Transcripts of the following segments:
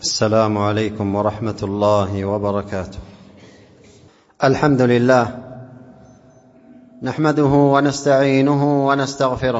السلام عليكم ورحمة الله وبركاته. الحمد لله نحمده ونستعينه ونستغفره،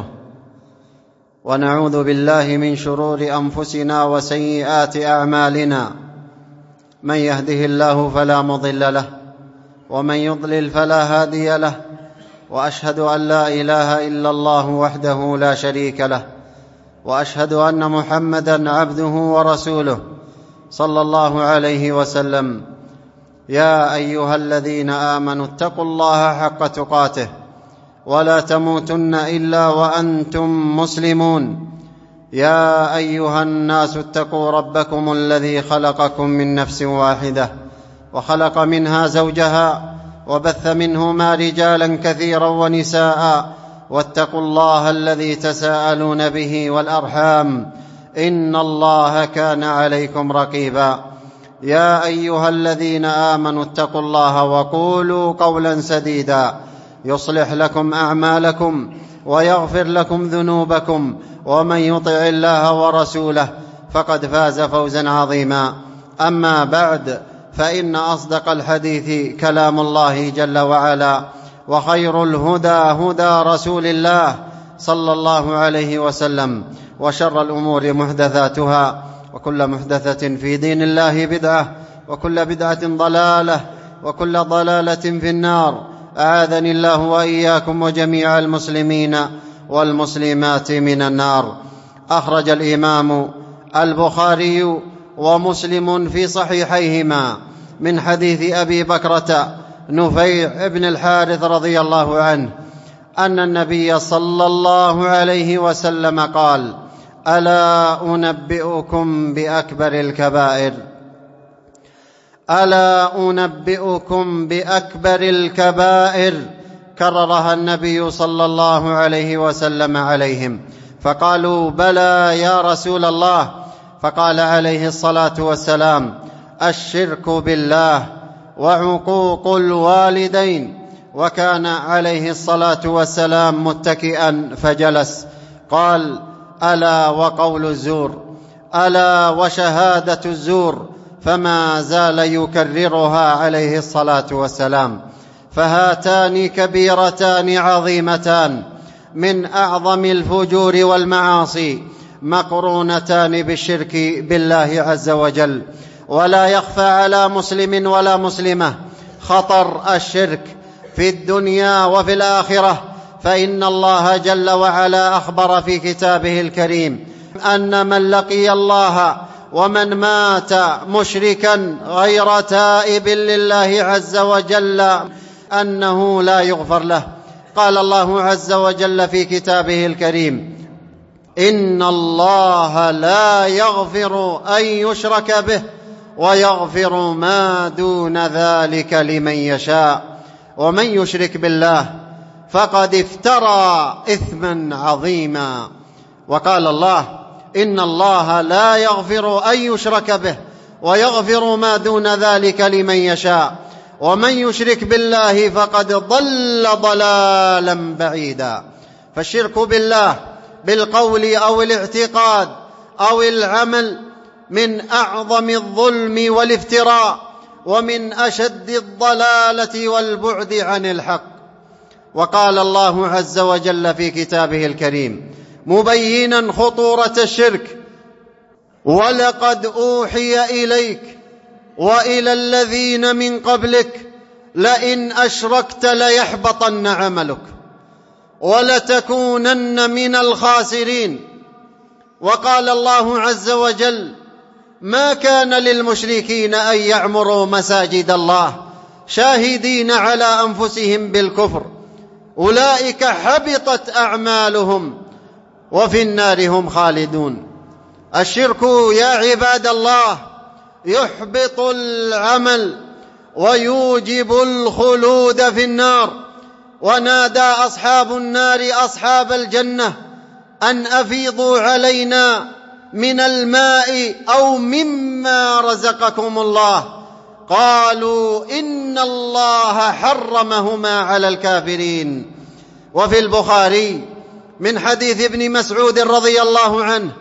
ونعوذ بالله من شرور أنفسنا وسيئات أعمالنا. من يهده الله فلا مضل له، ومن يضلل فلا هادي له، وأشهد أن لا إله إلا الله وحده لا شريك له، وأشهد أن محمدًا عبده ورسوله صلى الله عليه وسلم. يا أيها الذين آمنوا اتقوا الله حق تقاته ولا تموتن إلا وأنتم مسلمون. يا أيها الناس اتقوا ربكم الذي خلقكم من نفس واحدة، وخلق منها زوجها، وبث منهما رجالا كثيرا ونساء، واتقوا الله الذي تساءلون به والأرحام، إن الله كان عليكم رقيبا. يا أيها الذين آمنوا اتقوا الله وقولوا قولا سديدا يصلح لكم أعمالكم ويغفر لكم ذنوبكم، ومن يطع الله ورسوله فقد فاز فوزا عظيما. أما بعد، فإن أصدق الحديث كلام الله جل وعلا، وخير الهدى هدى رسول الله صلى الله عليه وسلم، وشر الأمور محدثاتها، وكل محدثة في دين الله بدعة، وكل بدعة ضلالة، وكل ضلالة في النار. أعاذني الله وإياكم وجميع المسلمين والمسلمات من النار. أخرج الإمام البخاري ومسلم في صحيحيهما من حديث أبي بكرة نفيع بن الحارث رضي الله عنه أن النبي صلى الله عليه وسلم قال: ألا أنبئكم بأكبر الكبائر؟ ألا أنبئكم بأكبر الكبائر؟ كررها النبي صلى الله عليه وسلم عليهم، فقالوا: بلى يا رسول الله. فقال عليه الصلاة والسلام: الشرك بالله، وعقوق الوالدين. وكان عليه الصلاة والسلام متكئا فجلس. قال: ألا وقول الزور، ألا وشهادة الزور. فما زال يكررها عليه الصلاة والسلام. فهاتان كبيرتان عظيمتان من أعظم الفجور والمعاصي، مقرونتان بالشرك بالله عز وجل. ولا يخفى على مسلم ولا مسلمة خطر الشرك في الدنيا وفي الآخرة، فإن الله جل وعلا أخبر في كتابه الكريم أن من لقي الله ومن مات مشركا غير تائب لله عز وجل أنه لا يغفر له. قال الله عز وجل في كتابه الكريم: إن الله لا يغفر أن يشرك به، ويغفر ما دون ذلك لمن يشاء، ومن يشرك بالله فقد افترى إثما عظيما. وقال الله: إن الله لا يغفر أن يشرك به، ويغفر ما دون ذلك لمن يشاء، ومن يشرك بالله فقد ضل ضلالا بعيدا. فالشرك بالله بالقول أو الاعتقاد أو العمل من أعظم الظلم والافتراء، ومن أشد الضلالة والبعد عن الحق. وقال الله عز وجل في كتابه الكريم مبينا خطورة الشرك: ولقد أوحي إليك وإلى الذين من قبلك لئن أشركت ليحبطن عملك ولتكونن من الخاسرين. وقال الله عز وجل: ما كان للمشركين أن يعمروا مساجد الله شاهدين على أنفسهم بالكفر، أولئك حبطت أعمالهم وفي النار هم خالدون. الشرك يا عباد الله يحبط العمل ويوجب الخلود في النار. ونادى أصحاب النار أصحاب الجنة أن أفيضوا علينا من الماء أو مما رزقكم الله. قالوا: إن الله حرمهما على الكافرين. وفي البخاري من حديث ابن مسعود رضي الله عنه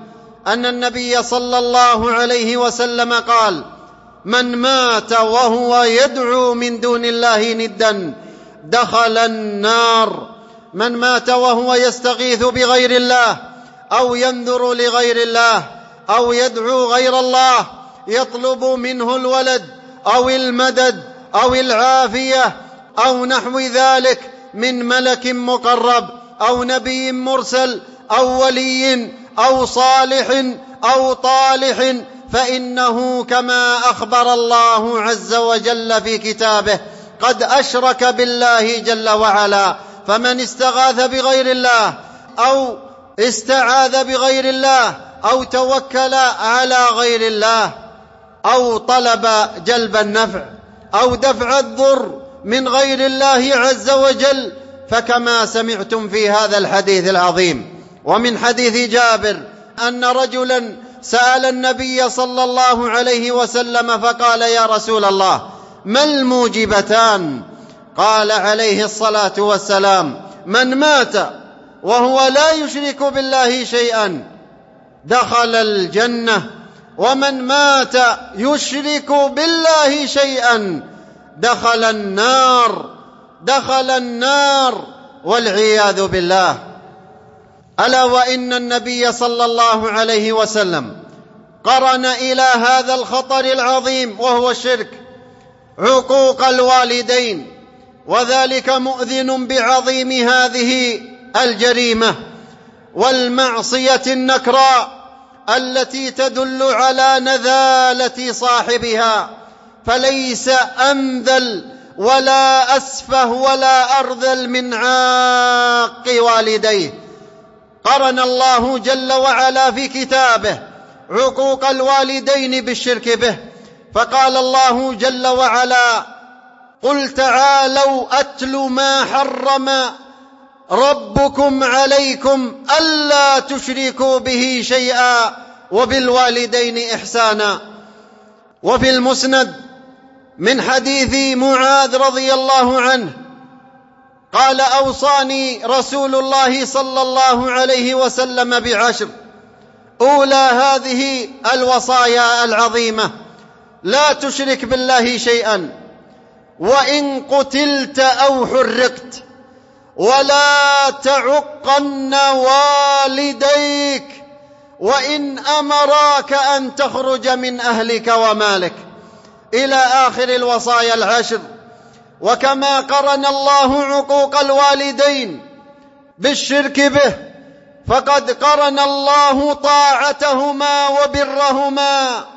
أن النبي صلى الله عليه وسلم قال: من مات وهو يدعو من دون الله ندا دخل النار. من مات وهو يستغيث بغير الله أو ينذر لغير الله أو يدعو غير الله يطلب منه الولد أو المدد أو العافية أو نحو ذلك من ملك مقرب أو نبي مرسل أو ولي أو صالح أو طالح، فإنه كما أخبر الله عز وجل في كتابه قد أشرك بالله جل وعلا. فمن استغاث بغير الله أو استعاذ بغير الله أو توكل على غير الله أو طلب جلب النفع أو دفع الضر من غير الله عز وجل، فكما سمعتم في هذا الحديث العظيم. ومن حديث جابر أن رجلا سأل النبي صلى الله عليه وسلم فقال: يا رسول الله، ما الموجبتان؟ قال عليه الصلاة والسلام: من مات وهو لا يشرك بالله شيئا دخل الجنة، ومن مات يشرك بالله شيئا دخل النار والعياذ بالله. ألا وإن النبي صلى الله عليه وسلم قرن إلى هذا الخطر العظيم وهو الشرك عقوق الوالدين، وذلك مؤذن بعظيم هذه الجريمة والمعصية النكراء التي تدل على نذالة صاحبها، فليس أمذل ولا أسفه ولا أرذل من عاق والديه. قرن الله جل وعلا في كتابه عقوق الوالدين بالشرك به، فقال الله جل وعلا: قل تعالوا أتل ما حرم ربكم عليكم ألا تشركوا به شيئا وبالوالدين إحسانا. وفي المسند من حديث معاذ رضي الله عنه قال: أوصاني رسول الله صلى الله عليه وسلم بعشر، أولى هذه الوصايا العظيمة: لا تشرك بالله شيئا، وإن قتلت أو حرقت، ولا تعقن والديك، وإن أمراك أن تخرج من أهلك ومالك، إلى آخر الوصايا العشر. وكما قرن الله عقوق الوالدين بالشرك به، فقد قرن الله طاعتهما وبرهما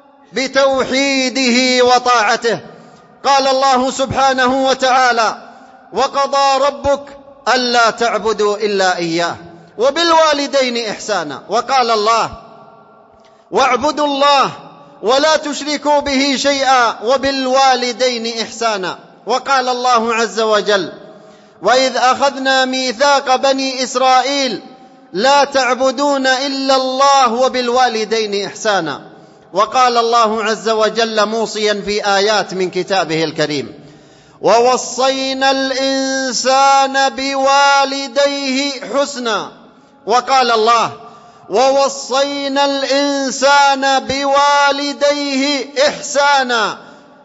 بتوحيده وطاعته. قال الله سبحانه وتعالى: وقضى ربك ألا تعبدوا إلا إياه وبالوالدين إحسانا. وقال الله: واعبدوا الله ولا تشركوا به شيئا وبالوالدين إحسانا. وقال الله عز وجل: وإذ أخذنا ميثاق بني إسرائيل لا تعبدون إلا الله وبالوالدين إحسانا. وقال الله عز وجل موصيا في آيات من كتابه الكريم: ووصينا الإنسان بوالديه حسنا. وقال الله: ووصينا الإنسان بوالديه إحسانا،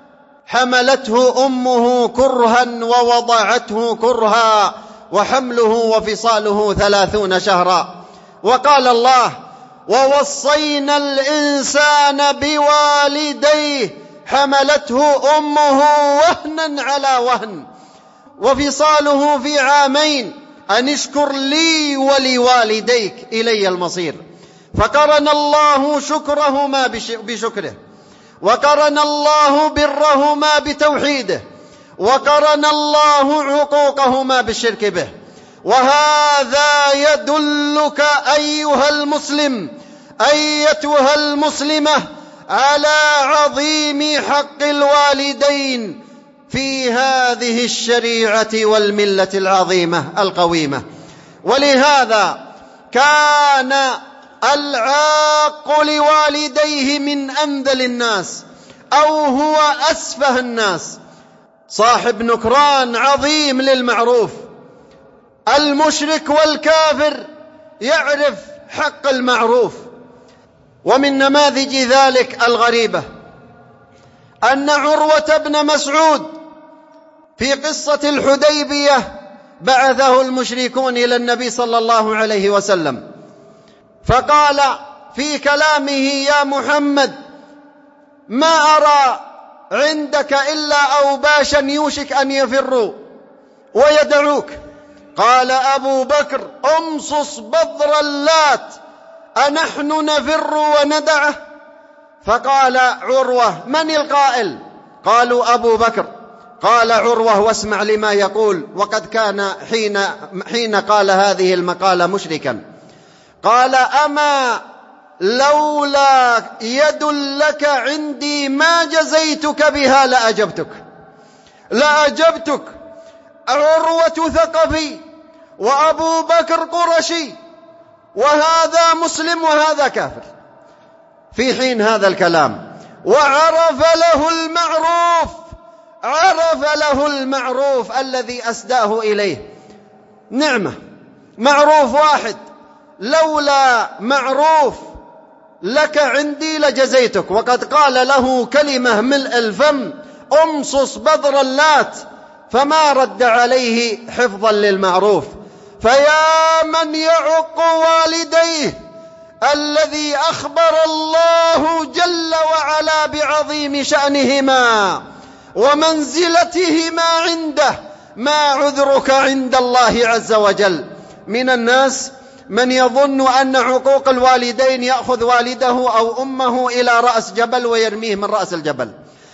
حملته أمه كرها ووضعته كرها وحمله وفصاله 30 شهرا. وقال الله: ووصينا الإنسان بوالديه حملته أمه وهنا على وهن وفصاله في 2 عام أن اشكر لي ولوالديك إلي المصير. فقرن الله شكرهما بشكره، وقرن الله برهما بتوحيده، وقرن الله عقوقهما بالشرك به. وهذا يدلك أيها المسلم أيتها المسلمة على عظيم حق الوالدين في هذه الشريعة والملة العظيمة القويمة. ولهذا كان العاق لوالديه من أنذل الناس أو هو أسفه الناس، صاحب نكران عظيم للمعروف. المشرك والكافر يعرف حق المعروف، ومن نماذج ذلك الغريبة أن عروة بن مسعود في قصة الحديبية بعثه المشركون إلى النبي صلى الله عليه وسلم، فقال في كلامه: يا محمد، ما أرى عندك إلا أوباشا يوشك أن يفروا ويدعوك. قال أبو بكر: أمصص بذر اللات، أنحن نفر وندعه؟ فقال عروة: من القائل؟ قالوا: أبو بكر. قال عروة: واسمع لما يقول، وقد كان حين قال هذه المقالة مشركا. قال: أما لولا يد لك عندي ما جزيتك بها لأجبتك. عروة ثقفي وأبو بكر قرشي، وهذا مسلم وهذا كافر. في حين هذا الكلام وعرف له المعروف الذي أسداه إليه، نعمة، معروف واحد، لولا معروف لك عندي لجزيتك. وقد قال له كلمة ملء الفم: أمصص بذر اللات، فما رد عليه حفظا للمعروف. فيا من يعق والديه الذي أخبر الله جل وعلا بعظيم شأنهما ومنزلتهما عنده، ما عذرك عند الله عز وجل؟ من الناس من يظن أن عقوق الوالدين يأخذ والده أو أمه إلى رأس جبل ويرميه من رأس الجبل.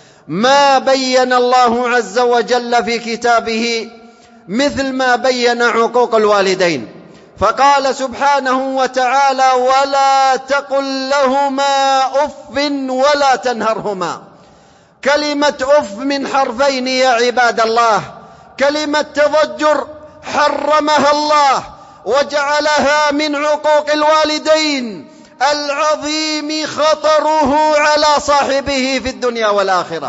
ما بين الله عز وجل في كتابه مثل ما بين عقوق الوالدين، فقال سبحانه وتعالى: ولا تقل لهما أف ولا تنهرهما. كلمة أف من حرفين يا عباد الله، كلمة تضجر حرمها الله وجعلها من عقوق الوالدين العظيم خطره على صاحبه في الدنيا والآخرة.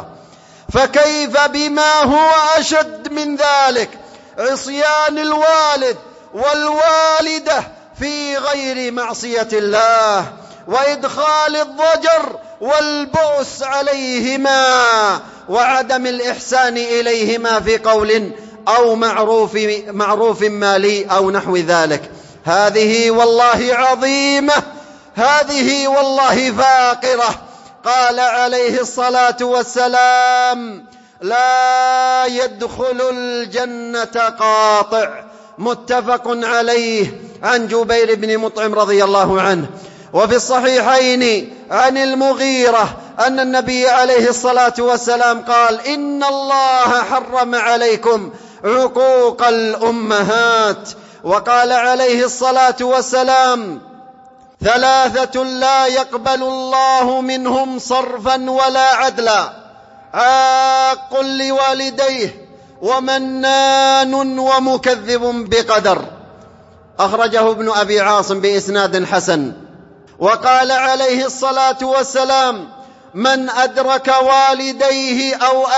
فكيف بما هو أشد من ذلك، عصيان الوالد والوالدة في غير معصية الله، وإدخال الضجر والبؤس عليهما، وعدم الإحسان إليهما في قول أو معروف مالي أو نحو ذلك. هذه والله عظيمة، هذه والله فاقرة. قال عليه الصلاة والسلام: لا يدخل الجنة قاطع. متفق عليه، عن جبير بن مطعم رضي الله عنه. وفي الصحيحين عن المغيرة أن النبي عليه الصلاة والسلام قال: إن الله حرم عليكم عقوق الأمهات. وقال عليه الصلاة والسلام: ثلاثة لا يقبل الله منهم صرفا ولا عدلا: عاق لوالديه، ومنان، ومكذب بقدر. أخرجه ابن أبي عاصم بإسناد حسن. وقال عليه الصلاة والسلام: من أدرك والديه أو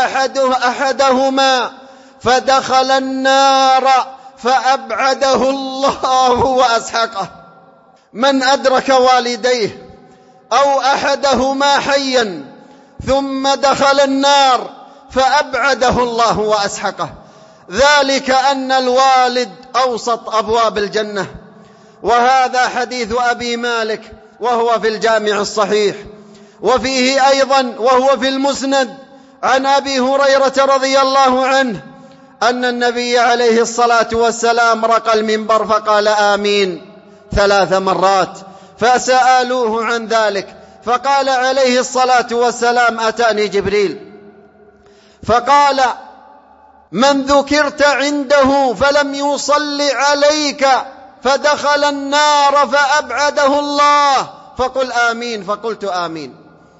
أحدهما فدخل النار فأبعده الله وأسحقه. من أدرك والديه أو أحدهما حيا ثم دخل النار فأبعده الله وأسحقه. ذلك أن الوالد أوسط أبواب الجنة. وهذا حديث أبي مالك وهو في الجامع الصحيح. وفيه أيضا وهو في المسند عن أبي هريرة رضي الله عنه أن النبي عليه الصلاة والسلام رقى المنبر فقال: آمين 3 مرات، فسألوه عن ذلك فقال عليه الصلاة والسلام: أتاني جبريل فقال: من ذكرت عنده فلم يصل عليك فدخل النار فأبعده الله فقل آمين، فقلت آمين.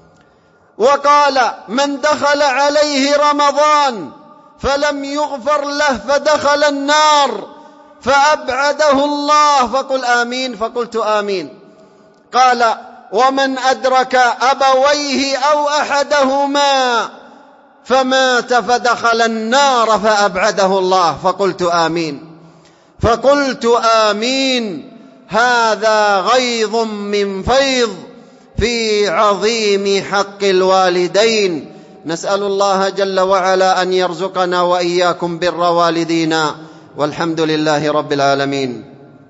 وقال: من دخل عليه رمضان فلم يغفر له فدخل النار فأبعده الله فقل آمين، فقلت آمين. قال: ومن أدرك أبويه أو أحدهما فمات فدخل النار فأبعده الله فقلت آمين، فقلت آمين. هذا غيظ من فيض في عظيم حق الوالدين. نسأل الله جل وعلا أن يرزقنا وإياكم بر والدينا، والحمد لله رب العالمين.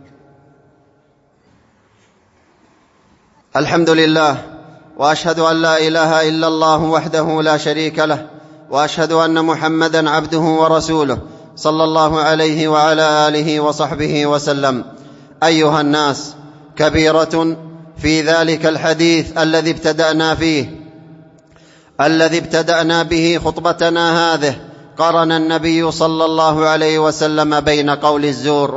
الحمد لله، وأشهد أن لا إله إلا الله وحده لا شريك له، وأشهد أن محمدًا عبده ورسوله صلى الله عليه وعلى آله وصحبه وسلم. أيها الناس، كبيرة في ذلك الحديث الذي ابتدأنا به خطبتنا هذه، قرن النبي صلى الله عليه وسلم بين قول الزور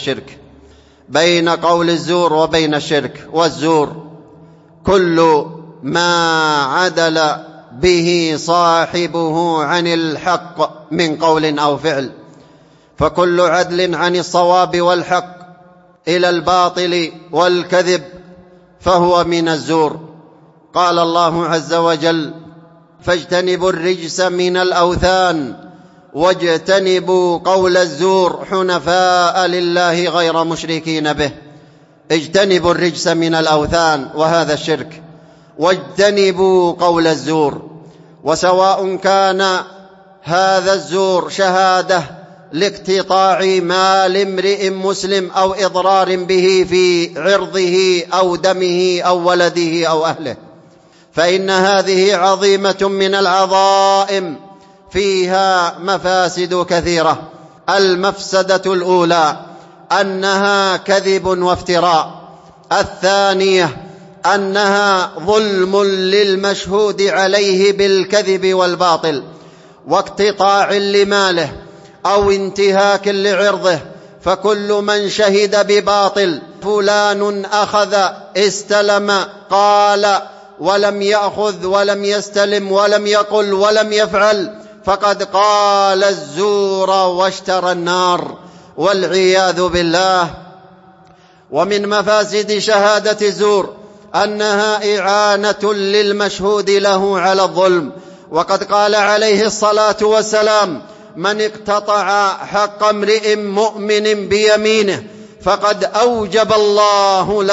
وبين الشرك. والزور كل ما عدل به صاحبه عن الحق من قول أو فعل، فكل عدل عن الصواب والحق إلى الباطل والكذب فهو من الزور. قال الله عز وجل: فاجتنبوا الرجس من الأوثان واجتنبوا قول الزور حنفاء لله غير مشركين به. اجتنبوا الرجس من الأوثان، وهذا الشرك، واجتنبوا قول الزور. وسواء كان هذا الزور شهادة لاقتطاع مال امرئ مسلم أو إضرار به في عرضه أو دمه أو ولده أو أهله، فإن هذه عظيمة من العظائم فيها مفاسد كثيرة. المفسدة الأولى أنها كذب وافتراء. الثانية أنها ظلم للمشهود عليه بالكذب والباطل، واقتطاع لماله أو انتهاك لعرضه. فكل من شهد بباطل، فلان أخذ، استلم، قال، ولم يأخذ ولم يستلم ولم يقل ولم يفعل، فقد قال الزور واشترى النار، والعياذ بالله. ومن مفاسد شهادة الزور أنها إعانة للمشهود له على الظلم، وقد قال عليه الصلاة والسلام: من اقتطع حق امرئ مؤمن بيمينه فقد أوجب الله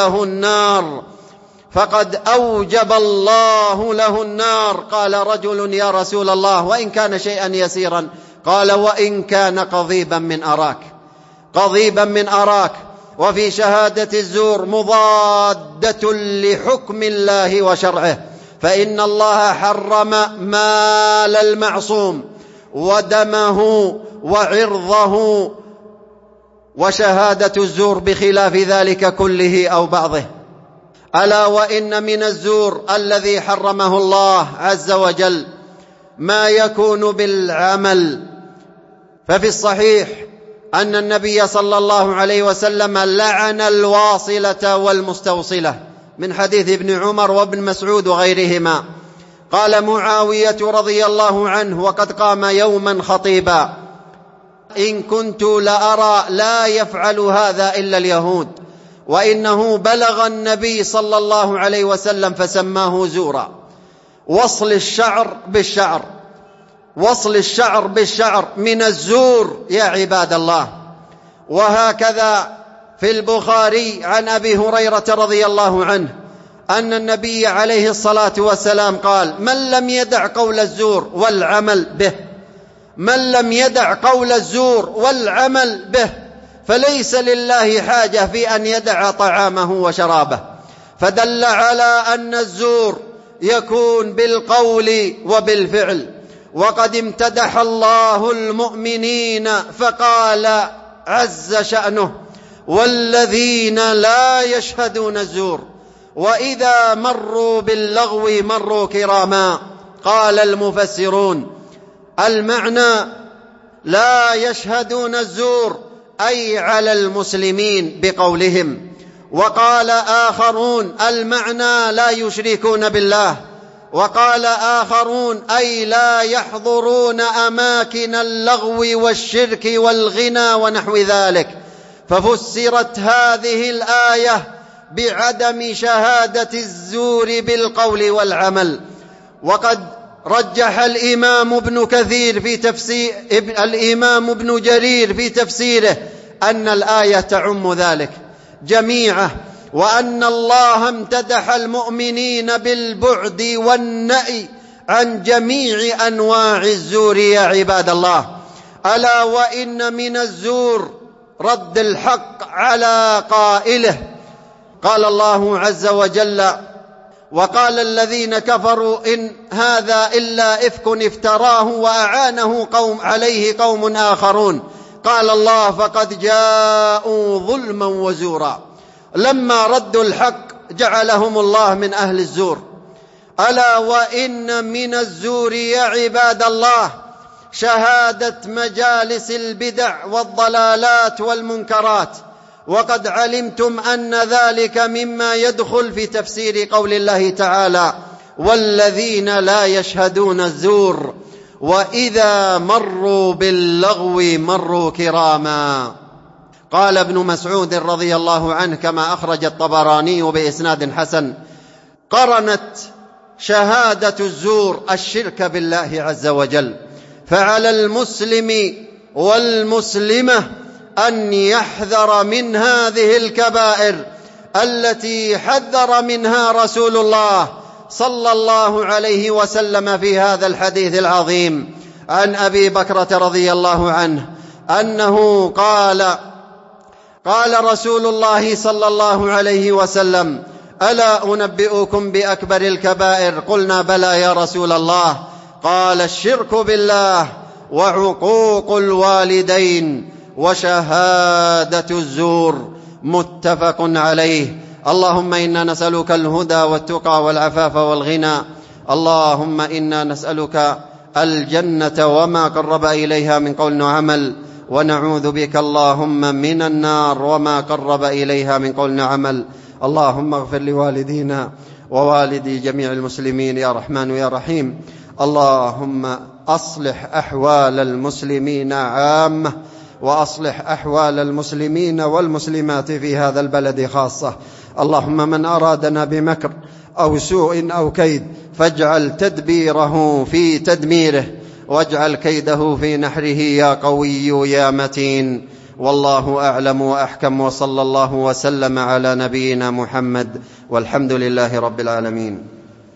له النار. قال رجل: يا رسول الله، وإن كان شيئا يسيرا؟ قال: وإن كان قضيبا من أراك. وفي شهادة الزور مضادة لحكم الله وشرعه، فإن الله حرم مال المعصوم ودمه وعرضه، وشهادة الزور بخلاف ذلك كله أو بعضه. ألا وإن من الزور الذي حرمه الله عز وجل ما يكون بالعمل. ففي الصحيح أن النبي صلى الله عليه وسلم لعن الواصلة والمستوصلة، من حديث ابن عمر وابن مسعود وغيرهما. قال معاوية رضي الله عنه وقد قام يوما خطيبا: إن كنت لأرى لا يفعل هذا إلا اليهود، وإنه بلغ النبي صلى الله عليه وسلم فسماه زورا. وصل الشعر بالشعر من الزور يا عباد الله. وهكذا في البخاري عن أبي هريرة رضي الله عنه أن النبي عليه الصلاة والسلام قال: من لم يدع قول الزور والعمل به فليس لله حاجة في أن يدع طعامه وشرابه. فدل على أن الزور يكون بالقول وبالفعل. وقد امتدح الله المؤمنين فقال عز شأنه: والذين لا يشهدون الزور وإذا مروا باللغو مروا كراما. قال المفسرون: المعنى لا يشهدون الزور أي على المسلمين بقولهم. وقال آخرون: المعنى لا يشركون بالله. وقال آخرون: أي لا يحضرون أماكن اللغو والشرك والغنى ونحو ذلك. ففسرت هذه الآية بعدم شهادة الزور بالقول والعمل. وقد رجح الإمام ابن جرير في تفسيره أن الآية تعم ذلك جميعه، وأن الله امتدح المؤمنين بالبعد والنأي عن جميع أنواع الزور يا عباد الله. ألا وإن من الزور رد الحق على قائله. قال الله عز وجل: وقال الذين كفروا إن هذا إلا إفك افتراه وأعانه عليه قوم آخرون. قال الله: فقد جاءوا ظلما وزورا. لما ردوا الحق جعلهم الله من أهل الزور. ألا وإن من الزور يا عباد الله شهادة مجالس البدع والضلالات والمنكرات، وقد علمتم أن ذلك مما يدخل في تفسير قول الله تعالى: والذين لا يشهدون الزور وإذا مروا باللغو مروا كراما. قال ابن مسعود رضي الله عنه كما أخرج الطبراني بإسناد حسن: قرنت شهادة الزور الشرك بالله عز وجل، فعلى المسلم والمسلمة أن يحذر من هذه الكبائر التي حذر منها رسول الله صلى الله عليه وسلم في هذا الحديث العظيم عن أبي بكرة رضي الله عنه أنه قال رسول الله صلى الله عليه وسلم: ألا أنبئكم بأكبر الكبائر؟ قلنا: بلى يا رسول الله. قال: الشرك بالله وعقوق الوالدين وشهادة الزور. متفق عليه. اللهم إنا نسألك الهدى والتقى والعفاف والغنى. اللهم إنا نسألك الجنة وما قرب إليها من قول وعمل، ونعوذ بك اللهم من النار وما قرب إليها من قول وعمل. اللهم اغفر لوالدينا ووالدي جميع المسلمين يا رحمن يا رحيم. اللهم أصلح أحوال المسلمين عامة، وأصلح أحوال المسلمين والمسلمات في هذا البلد خاصة. اللهم من أرادنا بمكر أو سوء أو كيد فاجعل تدبيره في تدميره، واجعل كيده في نحره يا قوي يا متين. والله أعلم وأحكم، وصلى الله وسلم على نبينا محمد، والحمد لله رب العالمين.